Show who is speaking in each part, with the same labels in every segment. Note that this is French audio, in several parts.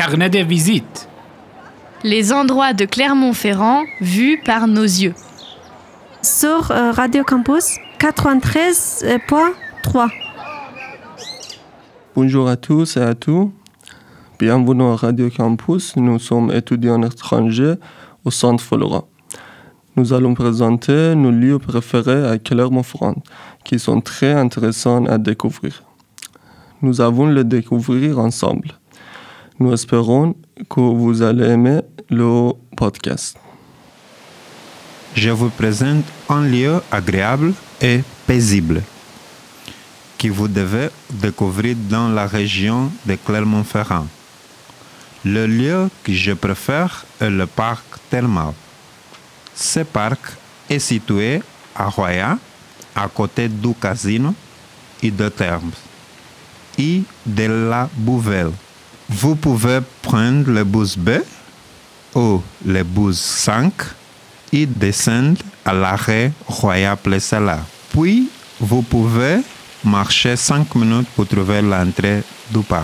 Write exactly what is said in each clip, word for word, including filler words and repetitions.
Speaker 1: carnet de visite.
Speaker 2: Les endroits de Clermont-Ferrand vus par nos yeux.
Speaker 3: Sur euh, Radio Campus quatre-vingt-treize point trois.
Speaker 4: Bonjour à tous et à tous. Bienvenue à Radio Campus. Nous sommes étudiants étrangers au Centre Flora. Nous allons présenter nos lieux préférés à Clermont-Ferrand, qui sont très intéressants à découvrir. Nous allons les découvrir ensemble. Nous espérons que vous allez aimer le podcast.
Speaker 5: Je vous présente un lieu agréable et paisible que vous devez découvrir dans la région de Clermont-Ferrand. Le lieu que je préfère est le parc thermal. Ce parc est situé à Roya, à côté du casino et de Thermes, et de la Bouvelle. Vous pouvez prendre le bus B ou le bus cinq et descendre à l'arrêt Roya Plessala. Puis, vous pouvez marcher cinq minutes pour trouver l'entrée du parc.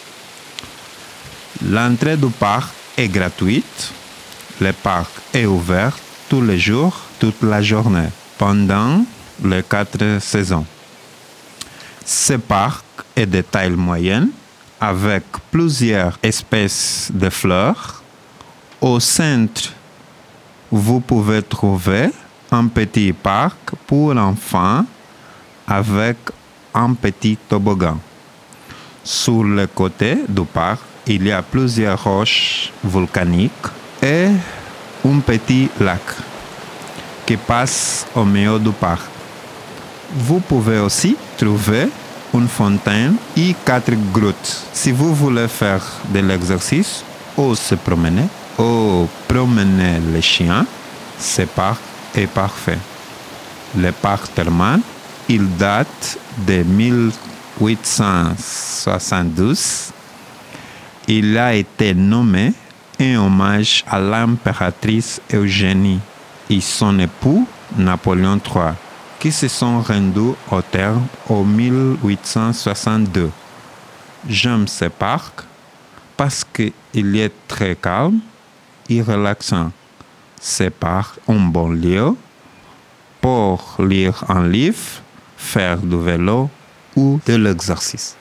Speaker 5: L'entrée du parc est gratuite. Le parc est ouvert tous les jours, toute la journée, pendant les quatre saisons. Ce parc est de taille moyenne, avec plusieurs espèces de fleurs. Au centre, vous pouvez trouver un petit parc pour enfants avec un petit toboggan. Sur le côté du parc, il y a plusieurs roches volcaniques et un petit lac qui passe au milieu du parc. Vous pouvez aussi trouver une fontaine et quatre grottes. Si vous voulez faire de l'exercice ou se promener ou promener les chiens, ce parc est parfait. Le parc thermal, il date de mille huit cent soixante-douze. Il a été nommé en hommage à l'impératrice Eugénie et son époux Napoléon trois, qui se sont rendus au terme en mille huit cent soixante-deux. J'aime ce parc parce qu'il est très calme et relaxant. Ce parc est un bon lieu pour lire un livre, faire du vélo ou de l'exercice.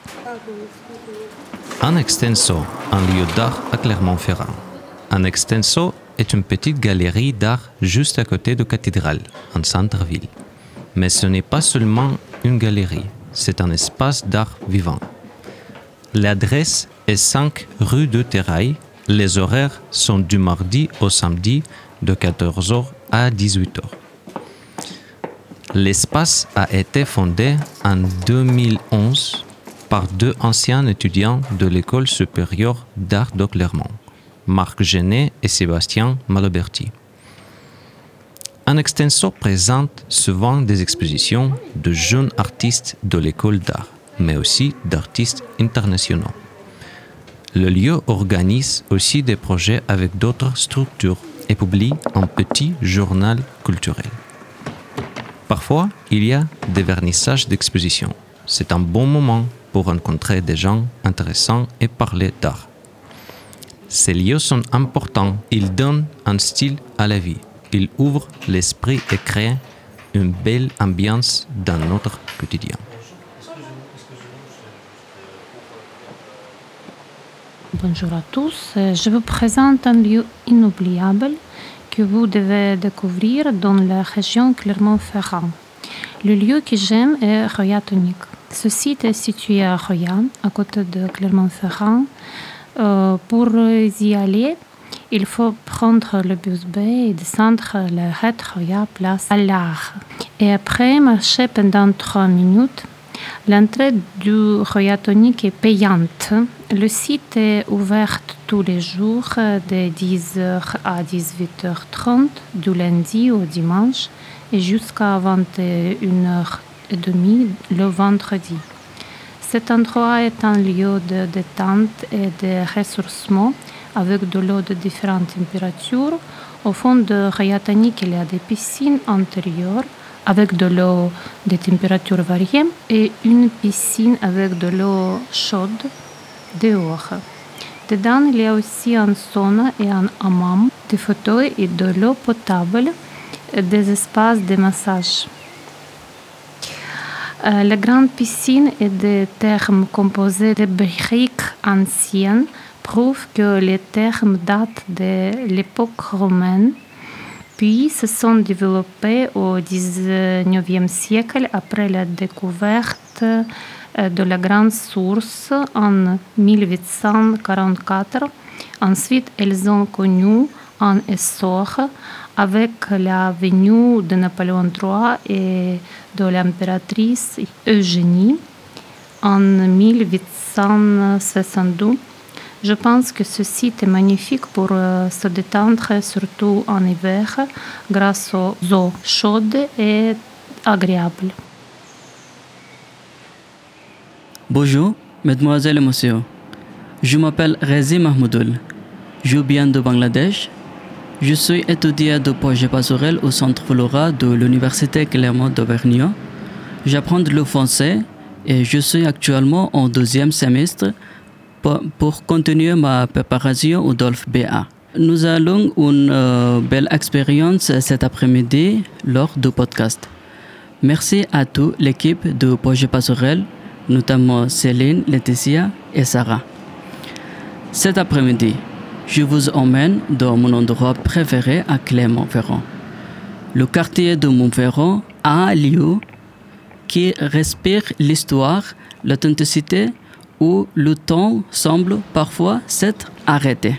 Speaker 6: Un extenso, un lieu d'art à Clermont-Ferrand. Un extenso est une petite galerie d'art juste à côté de la cathédrale, en centre-ville. Mais ce n'est pas seulement une galerie, c'est un espace d'art vivant. L'adresse est cinq rue de Terrail. Les horaires sont du mardi au samedi de quatorze heures à dix-huit heures. L'espace a été fondé en deux mille onze par deux anciens étudiants de l'École supérieure d'art de Clermont, Marc Genet et Sébastien Maloberti. Un extenso présente souvent des expositions de jeunes artistes de l'école d'art, mais aussi d'artistes internationaux. Le lieu organise aussi des projets avec d'autres structures et publie un petit journal culturel. Parfois, il y a des vernissages d'expositions. C'est un bon moment pour rencontrer des gens intéressants et parler d'art. Ces lieux sont importants. Ils donnent un style à la vie. Ils ouvrent l'esprit et créent une belle ambiance dans notre quotidien.
Speaker 7: Bonjour à tous. Je vous présente un lieu inoubliable que vous devez découvrir dans la région Clermont-Ferrand. Le lieu que j'aime est Roya Tonic. Ce site est situé à Roya, à côté de Clermont-Ferrand. Euh, pour y aller, il faut prendre le bus B et descendre la rue Roya place à l'Art. Et après, marcher pendant trois minutes. L'entrée du Roya Tonic est payante. Le site est ouvert tous les jours de dix heures à dix-huit heures trente, du lundi au dimanche, et jusqu'à vingt et une heures trente le vendredi. Cet endroit est un lieu de détente et de ressourcement avec de l'eau de différentes températures. Au fond de Roya Tonic, il y a des piscines intérieures avec de l'eau de températures variées et une piscine avec de l'eau chaude dehors. Dedans, il y a aussi un sauna et un hammam, des fauteuils et de l'eau potable, des espaces de massage. Euh, la grande piscine et des thermes composés de briques anciennes prouvent que les thermes datent de l'époque romaine, puis se sont développés au dix-neuvième siècle après la découverte de la grande source en mille huit cent quarante-quatre. Ensuite, elles ont connu un essor avec la venue de Napoléon trois et de l'impératrice Eugénie en mille huit cent soixante-douze. Je pense que ce site est magnifique pour euh, se détendre, surtout en hiver, grâce aux eaux chaudes et agréables.
Speaker 1: Bonjour, mesdemoiselles et messieurs. Je m'appelle Rezi Mahmoudoul. Je viens de Bangladesh. Je suis étudiant de projet passerelle au Centre Flora de l'Université Clermont d'Auvergne. J'apprends le français et je suis actuellement en deuxième semestre pour, pour continuer ma préparation au D O L F B A. Nous allons une euh, belle expérience cet après-midi lors du podcast. Merci à toute l'équipe du projet passerelle, notamment Céline, Laetitia et Sarah. Cet après-midi, je vous emmène dans mon endroit préféré à Clermont-Ferrand. Le quartier de Montferrand a un lieu qui respire l'histoire, l'authenticité, où le temps semble parfois s'être arrêté.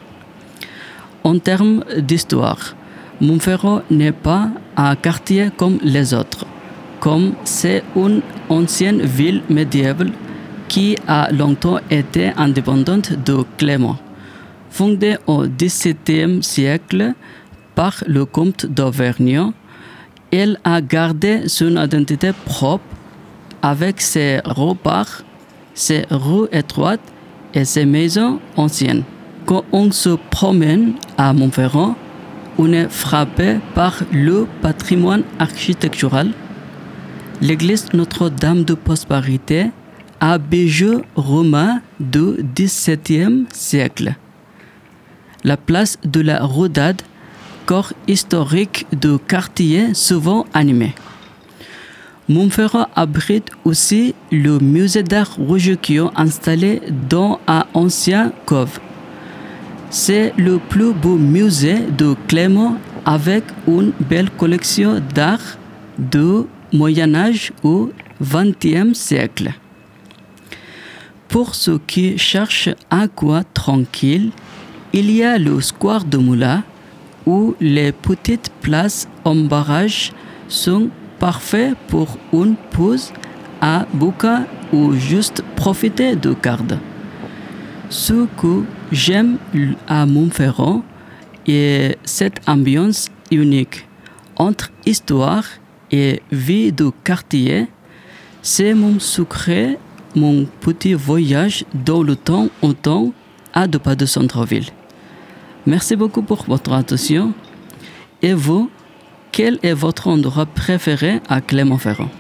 Speaker 1: En termes d'histoire, Montferrand n'est pas un quartier comme les autres, comme c'est une ancienne ville médiévale qui a longtemps été indépendante de Clermont. Fondée au dix-septième siècle par le comte d'Auvergne, elle a gardé son identité propre avec ses remparts, ses rues étroites et ses maisons anciennes. Quand on se promène à Montferrand, on est frappé par le patrimoine architectural. L'église Notre-Dame de Prospérité a bijou romain du dix-septième siècle. La place de la Rodade, corps historique du quartier souvent animé. Montferrand abrite aussi le musée d'art Rougequillon installé dans un ancien cove. C'est le plus beau musée de Clermont avec une belle collection d'art du Moyen-Âge au vingtième siècle. Pour ceux qui cherchent un coin tranquille, il y a le square de Moulins où les petites places en barrage sont parfaits pour une pause à bouquin ou juste profiter de garde. Ce que j'aime à Montferrand est cette ambiance unique entre histoire et vie du quartier. C'est mon secret, mon petit voyage dans le temps en temps à deux pas de centre-ville. Merci beaucoup pour votre attention. Et vous, quel est votre endroit préféré à Clermont-Ferrand?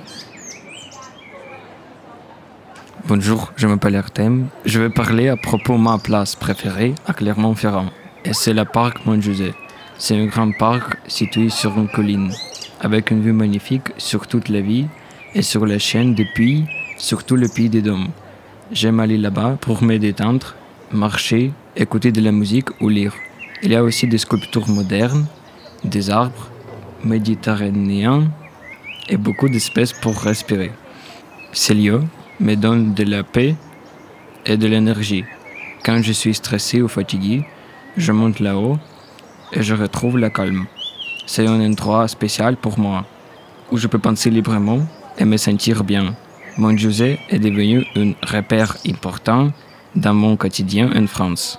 Speaker 8: Bonjour, je m'appelle Artem. Je vais parler à propos de ma place préférée à Clermont-Ferrand. Et c'est le parc Mont-José. C'est un grand parc situé sur une colline, avec une vue magnifique sur toute la ville et sur la chaîne de puits sur tout le Puy des Dômes. J'aime aller là-bas pour me détendre, marcher, écouter de la musique ou lire. Il y a aussi des sculptures modernes, des arbres méditerranéens et beaucoup d'espèces pour respirer. Ces lieux me donnent de la paix et de l'énergie. Quand je suis stressé ou fatigué, je monte là-haut et je retrouve la calme. C'est un endroit spécial pour moi, où je peux penser librement et me sentir bien. Mont-José est devenu un repère important dans mon quotidien en France.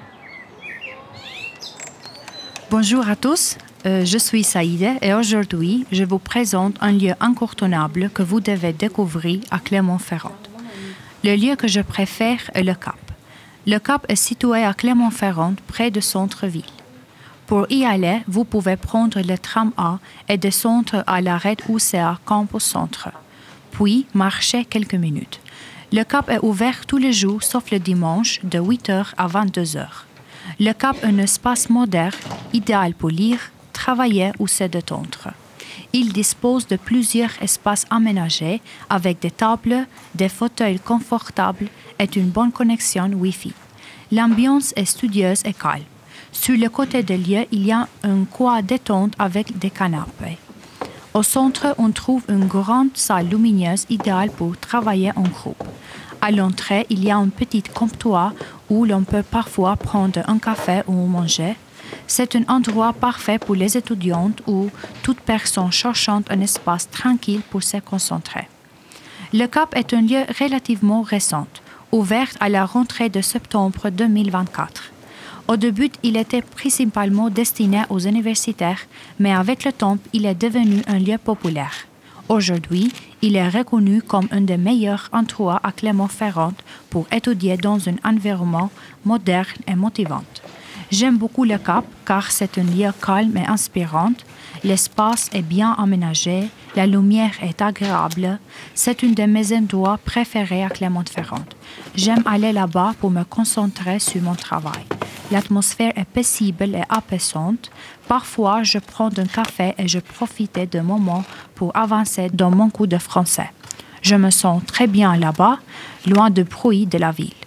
Speaker 9: Bonjour à tous, euh, je suis Saïda et aujourd'hui je vous présente un lieu incontournable que vous devez découvrir à Clermont-Ferrand. Le lieu que je préfère est le Cap. Le Cap est situé à Clermont-Ferrand, près de centre-ville. Pour y aller, vous pouvez prendre le tram A et descendre à l'arrêt U C A Campus Centre, puis marcher quelques minutes. Le Cap est ouvert tous les jours sauf le dimanche de huit heures à vingt-deux heures. Le Cap est un espace moderne, idéal pour lire, travailler ou se détendre. Il dispose de plusieurs espaces aménagés avec des tables, des fauteuils confortables et une bonne connexion Wi-Fi. L'ambiance est studieuse et calme. Sur le côté des lieux, il y a un coin détente avec des canapés. Au centre, on trouve une grande salle lumineuse idéale pour travailler en groupe. À l'entrée, il y a un petit comptoir où l'on peut parfois prendre un café ou manger. C'est un endroit parfait pour les étudiantes ou toute personne cherchant un espace tranquille pour se concentrer. Le Cap est un lieu relativement récent, ouvert à la rentrée de septembre deux mille vingt-quatre. Au début, il était principalement destiné aux universitaires, mais avec le temps, il est devenu un lieu populaire. Aujourd'hui, il est reconnu comme un des meilleurs endroits à Clermont-Ferrand pour étudier dans un environnement moderne et motivant. J'aime beaucoup le Cap car c'est un lieu calme et inspirant. L'espace est bien aménagé, la lumière est agréable. C'est un de mes endroits préférés à Clermont-Ferrand. J'aime aller là-bas pour me concentrer sur mon travail. L'atmosphère est paisible et apaisante. Parfois, je prends un café et je profite de moments pour avancer dans mon cours de français. Je me sens très bien là-bas, loin du bruit de la ville.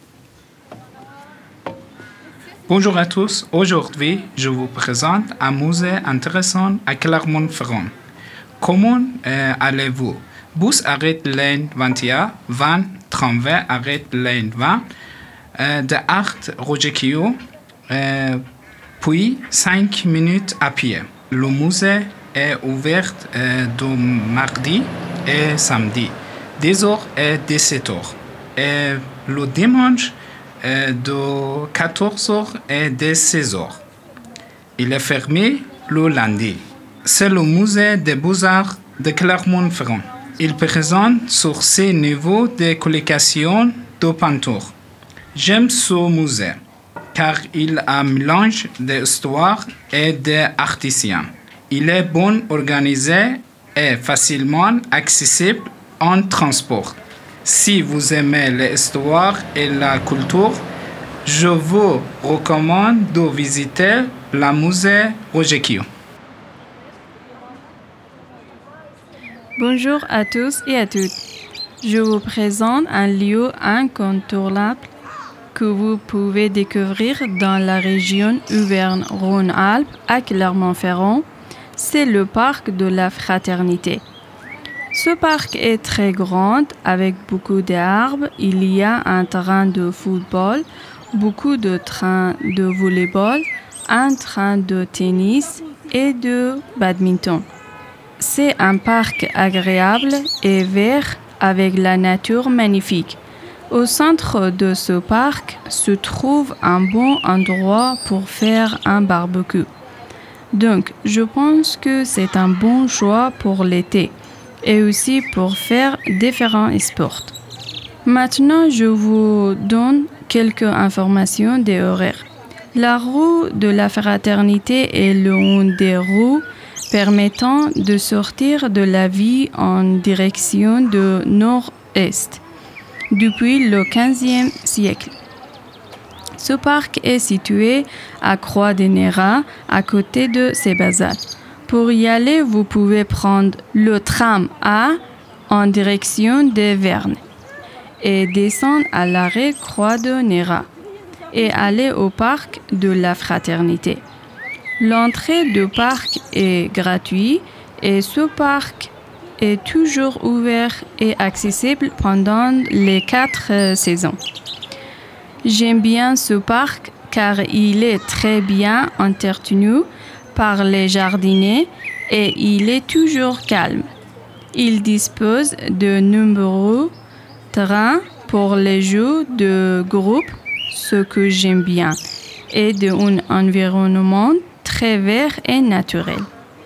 Speaker 10: Bonjour à tous. Aujourd'hui, je vous présente un musée intéressant à Clermont-Ferrand. Comment euh, allez-vous? Bus arrête ligne vingt et un, vingt, tramway arrête ligne vingt, euh, de Art Roger-Quillot, euh, puis cinq minutes à pied. Le musée est ouvert euh, de mardi et samedi, dix heures et dix-sept heures. Et le dimanche, de quatorze heures et de seize heures. Il est fermé le lundi. C'est le musée des Beaux-Arts de Clermont-Ferrand. Il présente sur ses niveaux des collections de peintures. J'aime ce musée car il a un mélange d'histoire et d'artisans. Il est bien organisé et facilement accessible en transport. Si vous aimez l'histoire et la culture, je vous recommande de visiter le musée Roger-Quillot.
Speaker 11: Bonjour à tous et à toutes. Je vous présente un lieu incontournable que vous pouvez découvrir dans la région Auvergne-Rhône-Alpes à Clermont-Ferrand. C'est le parc de la Fraternité. Ce parc est très grand avec beaucoup d'arbres. Il y a un terrain de football, beaucoup de trains de volleyball, un train de tennis et de badminton. C'est un parc agréable et vert avec la nature magnifique. Au centre de ce parc se trouve un bon endroit pour faire un barbecue. Donc, je pense que c'est un bon choix pour l'été et aussi pour faire différents sports. Maintenant, je vous donne quelques informations des horaires. La rue de la Fraternité est l'une des rues permettant de sortir de la ville en direction de nord-est depuis le quinzième siècle. Ce parc est situé à Croix-des-Néras, à côté de Sébazac. Pour y aller, vous pouvez prendre le tram A en direction de Verne et descendre à l'arrêt Croix-des-Néras et aller au parc de la Fraternité. L'entrée du parc est gratuite et ce parc est toujours ouvert et accessible pendant les quatre saisons. J'aime bien ce parc car il est très bien entretenu par les jardiniers et il est toujours calme. Il dispose de nombreux terrains pour les jeux de groupe, ce que j'aime bien, et d'un environnement très vert et naturel.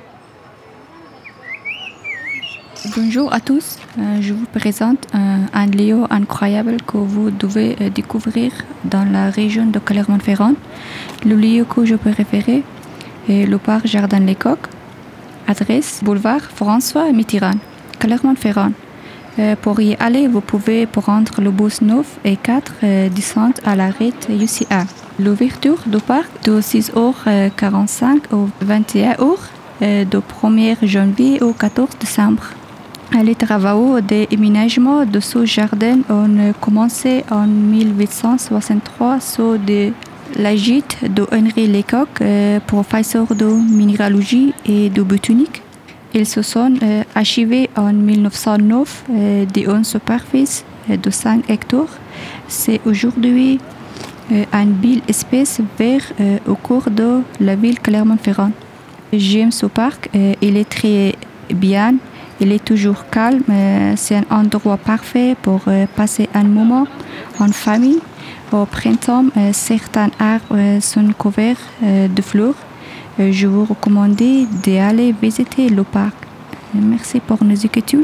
Speaker 12: Bonjour à tous, euh, je vous présente euh, un lieu incroyable que vous devez euh, découvrir dans la région de Clermont-Ferrand. Le lieu que je préfère est le parc Jardin Les Coqs, adresse boulevard François Mitterrand, Clermont-Ferrand. Euh, pour y aller, vous pouvez prendre le bus neuf et quatre euh, descendre à l'arrêt U C A. L'ouverture du parc de six heures quarante-cinq au vingt et une heures euh, du premier janvier au quatorze décembre. Les travaux d'aménagement de ce jardin ont commencé en mille huit cent soixante-trois sous de l'égide de Henri Lecoq, euh, professeur de minéralogie et de botanique. Ils se sont euh, achevés en mille neuf cent neuf euh, d'une superficie de cinq hectares. C'est aujourd'hui euh, une belle espèce verte euh, au cours de la ville Clermont-Ferrand. J'aime ce parc, euh, il est très bien. Il est toujours calme, c'est un endroit parfait pour passer un moment en famille. Au printemps, certains arbres sont couverts de fleurs. Je vous recommande d'aller visiter le parc. Merci pour nos écouter.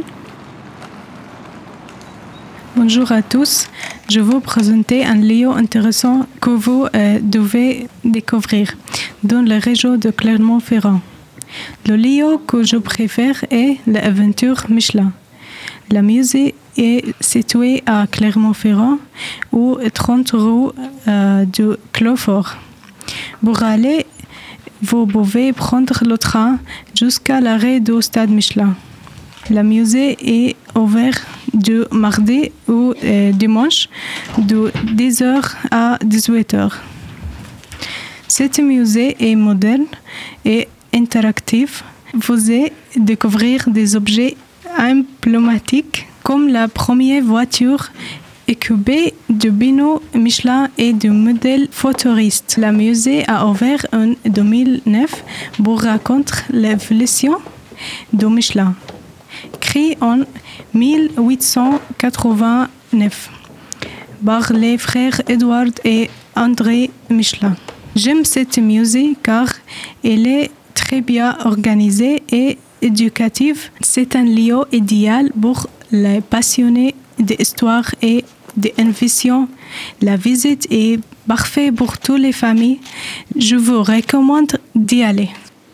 Speaker 13: Bonjour à tous. Je vais vous présenter un lieu intéressant que vous euh, devez découvrir dans la région de Clermont-Ferrand. Le lieu que je préfère est l'aventure Michelin. Le musée est situé à Clermont-Ferrand, au trente rue euh, du Clos-Fort. Pour aller, vous pouvez prendre le train jusqu'à l'arrêt du stade Michelin. Le musée est ouvert du mardi au euh, dimanche de dix heures à dix-huit heures. Ce musée est moderne et interactif. Vous allez découvrir des objets emblématiques comme la première voiture équipée du bino Michelin et du modèle futuriste. Le musée a ouvert en deux mille neuf pour raconter l'évolution de Michelin, créé en mille huit cent quatre-vingt-neuf par les frères Edward et André Michelin. J'aime ce musée car il est très bien organisé et éducatif. C'est un lieu idéal pour les passionnés d'histoire et d'invention. La visite est parfaite pour toutes les familles. Je vous recommande d'y aller.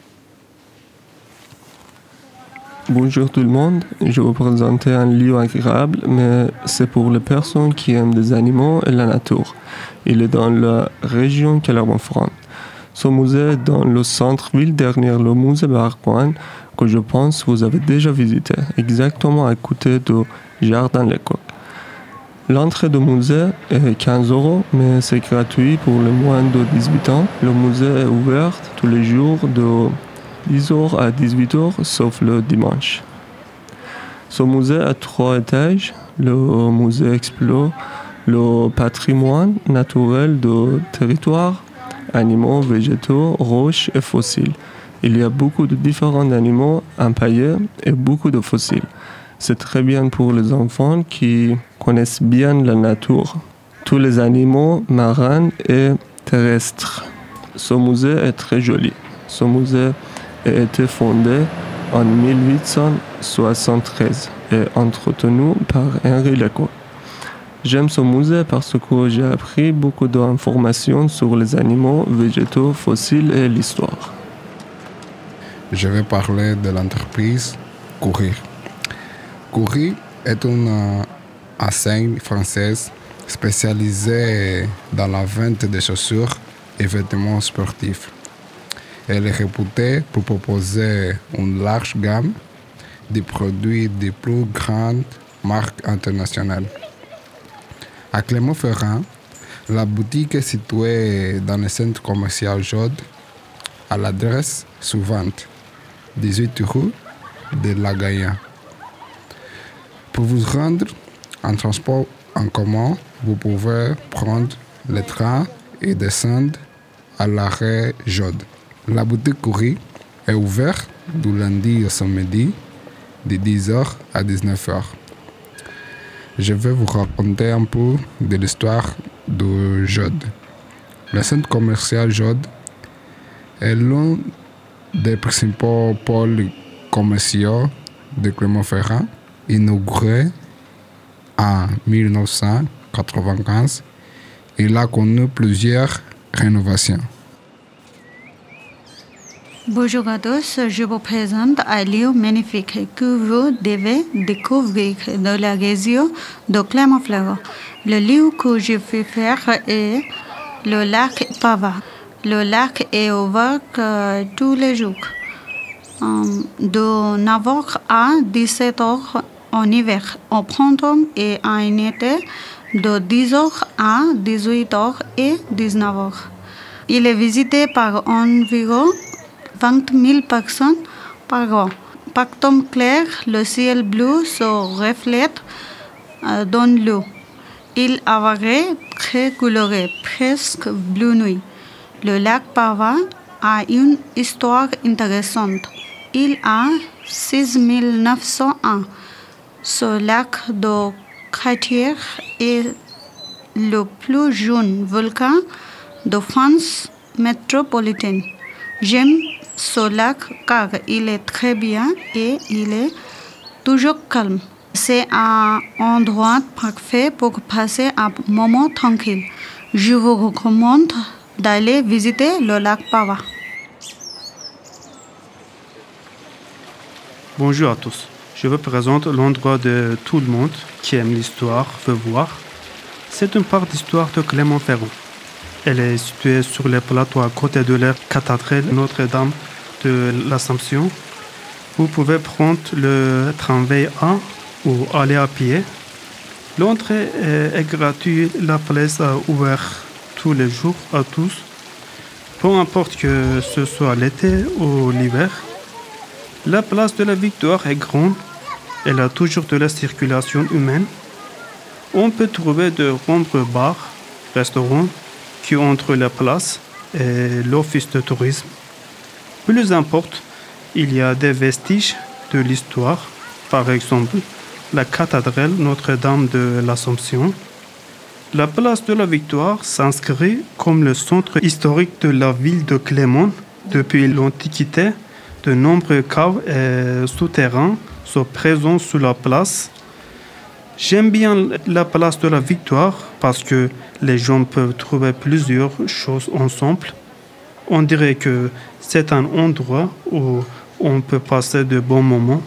Speaker 4: Bonjour tout le monde, je vais vous présenter un lieu agréable, mais c'est pour les personnes qui aiment les animaux et la nature. Il est dans la région Clermont-Ferrand. Ce musée est dans le centre-ville derrière le musée Barcoin, que je pense que vous avez déjà visité, exactement à côté du jardin Lecoq. L'entrée du musée est quinze euros, mais c'est gratuit pour les moins de dix-huit ans. Le musée est ouvert tous les jours de dix heures à dix-huit heures, sauf le dimanche. Ce musée a trois étages. Le musée explore le patrimoine naturel du territoire, animaux, végétaux, roches et fossiles. Il y a beaucoup de différents animaux empaillés et beaucoup de fossiles. C'est très bien pour les enfants qui connaissent bien la nature, tous les animaux marins et terrestres. Ce musée est très joli. Ce musée a été fondé en mille huit cent soixante-treize et entretenu par Henri Lecoq. J'aime ce musée parce que j'ai appris beaucoup d'informations sur les animaux, végétaux, fossiles et l'histoire.
Speaker 14: Je vais parler de l'entreprise Courir. Courir est une enseigne française spécialisée dans la vente de chaussures et vêtements sportifs. Elle est réputée pour proposer une large gamme de produits des plus grandes marques internationales. À Clermont-Ferrand, la boutique est située dans le centre commercial Jode, à l'adresse suivante, dix-huit rue de la Gaïa. Pour vous rendre en transport en commun, vous pouvez prendre le train et descendre à l'arrêt Jode. La boutique Courir est ouverte du lundi au samedi de dix heures à dix-neuf heures. Je vais vous raconter un peu de l'histoire de Jode. Le centre commercial Jode est l'un des principaux pôles commerciaux de Clermont-Ferrand, inauguré en mille neuf cent quatre-vingt-quinze. Il a connu plusieurs rénovations.
Speaker 15: Bonjour à tous, je vous présente un lieu magnifique que vous devez découvrir dans la région de Clermont-Ferrand. Le lieu que je vais faire est le lac Pava. Le lac est ouvert euh, tous les jours, euh, de neuf heures à dix-sept heures en hiver, en printemps et en été, de dix heures à dix-huit heures et dix-neuf heures. Il est visité par environ vingt mille personnes par an. Par temps clair, le ciel bleu se reflète euh, dans l'eau. Il apparaît très coloré, presque bleu nuit. Le lac Pava a une histoire intéressante. Il a six mille neuf cents ans. Ce lac de cratère est le plus jeune volcan de France métropolitaine. J'aime ce lac car il est très bien et il est toujours calme. C'est un endroit parfait pour passer un moment tranquille. Je vous recommande d'aller visiter le lac Pava.
Speaker 16: Bonjour à tous. Je vous présente l'endroit de tout le monde qui aime l'histoire, veut voir. C'est une part d'histoire de Clermont-Ferrand. Elle est située sur le plateau à côté de la cathédrale Notre-Dame de l'Assomption. Vous pouvez prendre le tramway A ou aller à pied. L'entrée est gratuite, la place est ouverte tous les jours à tous, peu importe que ce soit l'été ou l'hiver. La place de la Victoire est grande, elle a toujours de la circulation humaine. On peut trouver de nombreux bars, restaurants qui entrent la place et l'office de tourisme. Plus importe, il y a des vestiges de l'histoire, par exemple la cathédrale Notre-Dame de l'Assomption. La place de la Victoire s'inscrit comme le centre historique de la ville de Clermont. Depuis l'Antiquité, de nombreux caves et souterrains sont présents sur la place. J'aime bien la place de la Victoire parce que les gens peuvent trouver plusieurs choses ensemble. On dirait que c'est un endroit où on peut passer de bons moments.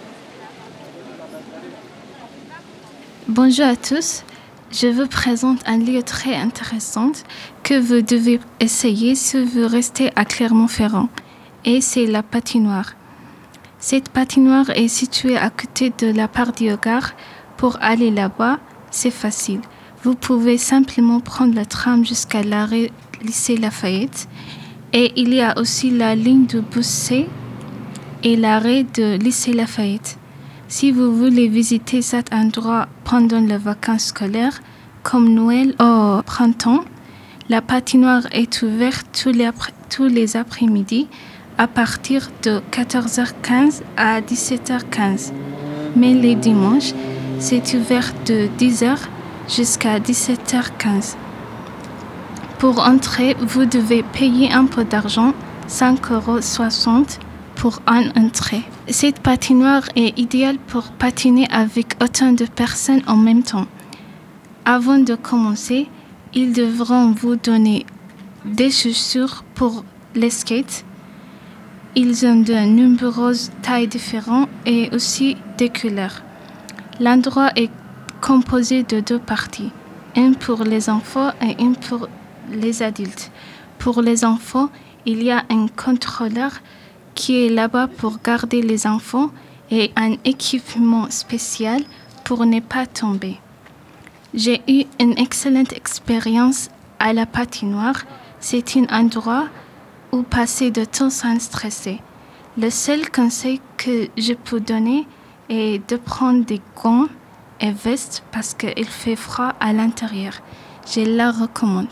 Speaker 17: Bonjour à tous. Je vous présente un lieu très intéressant que vous devez essayer si vous restez à Clermont-Ferrand. Et c'est la patinoire. Cette patinoire est située à côté de la part du gare. Pour aller là-bas, c'est facile. Vous pouvez simplement prendre le tram jusqu'à l'arrêt lycée Lafayette. Et il y a aussi la ligne de bus C et l'arrêt de lycée Lafayette. Si vous voulez visiter cet endroit pendant les vacances scolaires, comme Noël au printemps, la patinoire est ouverte tous les, après- tous les après-midi à partir de quatorze heures quinze à dix-sept heures quinze. Mais les dimanches, c'est ouvert de dix heures jusqu'à dix-sept heures quinze. Pour entrer, vous devez payer un peu d'argent, cinq euros soixante pour une entrée. Cette patinoire est idéale pour patiner avec autant de personnes en même temps. Avant de commencer, ils devront vous donner des chaussures pour les skates. Ils ont de nombreuses tailles différentes et aussi des couleurs. L'endroit est composé de deux parties, une pour les enfants et une pour les adultes. Pour les enfants, il y a un contrôleur qui est là-bas pour garder les enfants et un équipement spécial pour ne pas tomber. J'ai eu une excellente expérience à la patinoire. C'est un endroit où passer de temps sans stresser. Le seul conseil que je peux donner est de prendre des gants et vestes parce qu'il fait froid à l'intérieur. Je la recommande.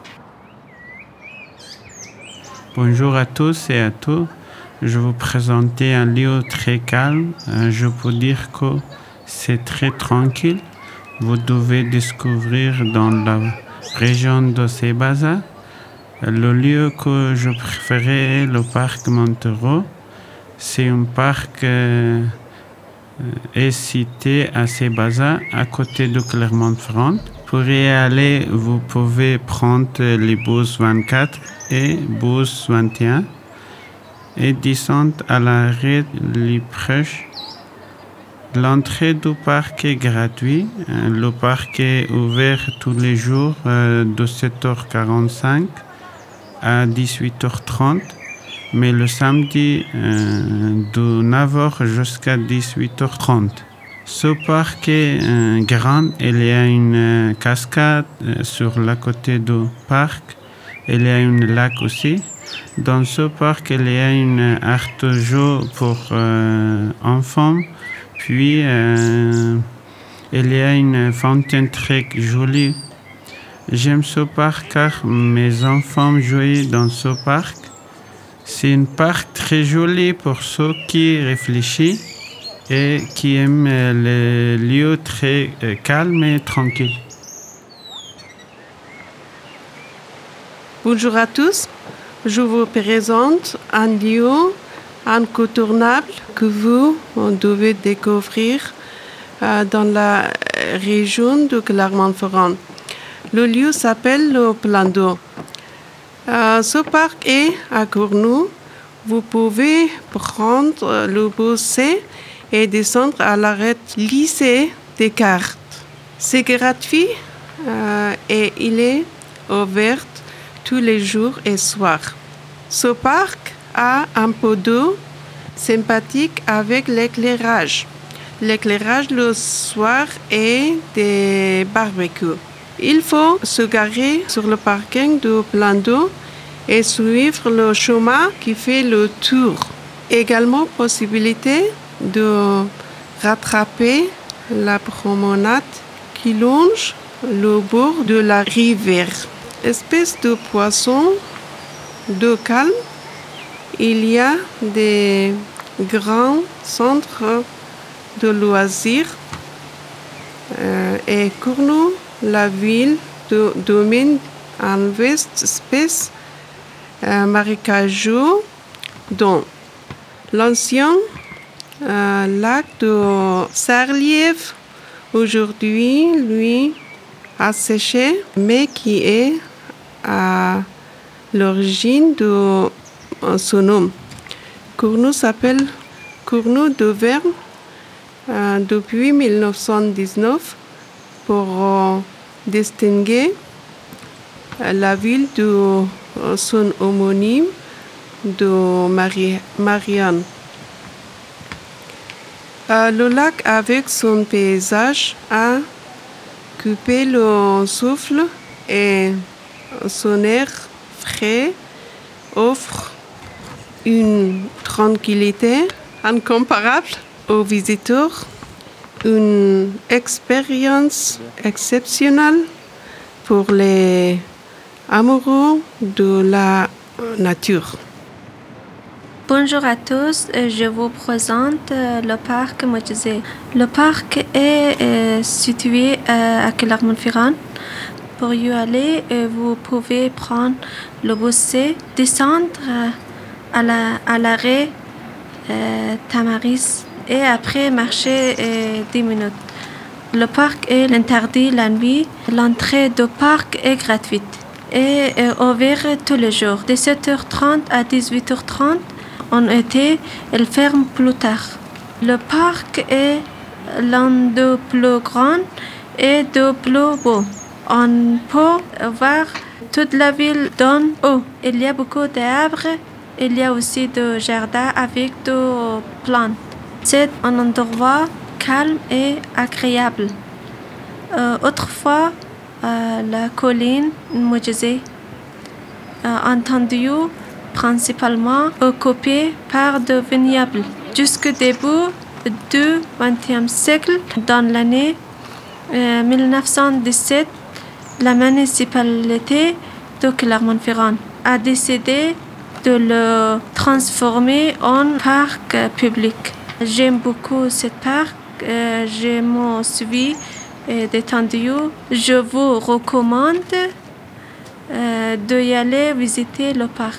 Speaker 18: Bonjour à tous et à toutes. Je vais vous présenter un lieu très calme. Je peux dire que c'est très tranquille. Vous devez découvrir dans la région de Sébaza. Le lieu que je préférais est le parc Montero. C'est un parc euh, est situé à Sébaza, à côté de Clermont-Ferrand. Pour y aller, vous pouvez prendre les bus vingt-quatre et bus vingt et un. et descendre à l'arrêt le proche. L'entrée du parc est gratuite. Le parc est ouvert tous les jours de sept heures quarante-cinq à dix-huit heures trente, mais le samedi de neuf heures jusqu'à dix-huit heures trente. Ce parc est grand. Il y a une cascade sur le côté du parc. Il y a un lac aussi. Dans ce parc, il y a une aire de jeu pour euh, enfants. Puis, euh, il y a une fontaine très jolie. J'aime ce parc car mes enfants jouent dans ce parc. C'est un parc très joli pour ceux qui réfléchissent et qui aiment les lieux très euh, calmes et tranquilles.
Speaker 19: Bonjour à tous. Je vous présente un lieu incontournable que vous devez découvrir euh, dans la région de Clermont-Ferrand. Le lieu s'appelle le Plan d'eau. Euh, ce parc est à Cournou. Vous pouvez prendre le bus C et descendre à l'arrêt lycée Descartes. C'est gratuit euh, et il est ouvert tous les jours et soirs. Ce parc a un peu d'eau sympathique avec l'éclairage. L'éclairage le soir et des barbecues. Il faut se garer sur le parking du Plan d'eau et suivre le chemin qui fait le tour. Également possibilité de rattraper la promenade qui longe le bord de la rivière. Espèce de poisson d'eau calme, il y a des grands centres de loisirs euh, et Cournou, la ville, de, domine un vaste espace euh, marécageux dont l'ancien euh, lac de Sarliève, aujourd'hui, lui, asséché, mais qui est à l'origine de son nom. Cournou s'appelle Cournou d'Auvergne euh, depuis mille neuf cent dix-neuf pour euh, distinguer euh, la ville de euh, son homonyme de Marie, Marianne. Euh, le lac avec son paysage a coupé le souffle et son air frais offre une tranquillité incomparable aux visiteurs, une expérience exceptionnelle pour les amoureux de la nature.
Speaker 3: Bonjour à tous, je vous présente le parc Montjuzet. Le parc est euh, situé à Clermont-Ferrand. Pour y aller, vous pouvez prendre le bus C, descendre à, la, à l'arrêt euh, Tamaris et après marcher euh, dix minutes. Le parc est interdit la nuit. L'entrée du parc est gratuite et est ouvert tous les jours de sept heures trente à dix-huit heures trente. En été, elle ferme plus tard. Le parc est l'un des plus grands et des plus beaux. On peut voir toute la ville d'en haut. Il y a beaucoup d'arbres. Il y a aussi des jardins avec des plantes. C'est un endroit calme et agréable. Euh, autrefois, euh, la colline Montjuzet, euh, entendu principalement occupée par des vignobles. Jusqu'au début du vingtième siècle, dans l'année euh, mille neuf cent dix-sept, la municipalité de Clermont-Ferrand a décidé de le transformer en parc public. J'aime beaucoup ce parc, euh, je m'en suis euh, détendu. Je vous recommande euh, d'y aller visiter le parc.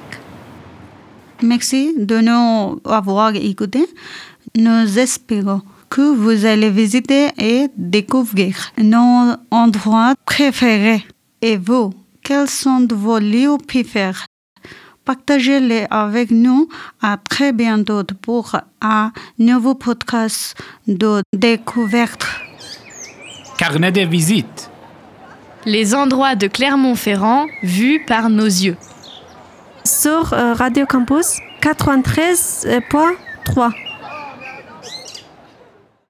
Speaker 15: Merci de nous avoir écoutés. Nous espérons que vous allez visiter et découvrir nos endroits préférés. Et vous, quels sont vos lieux préférés? Partagez-les avec nous. À très bientôt pour un nouveau podcast de découverte.
Speaker 10: Carnet de visite.
Speaker 2: Les endroits de Clermont-Ferrand vus par nos yeux.
Speaker 3: Sur euh, Radio Campus quatre-vingt-treize point trois.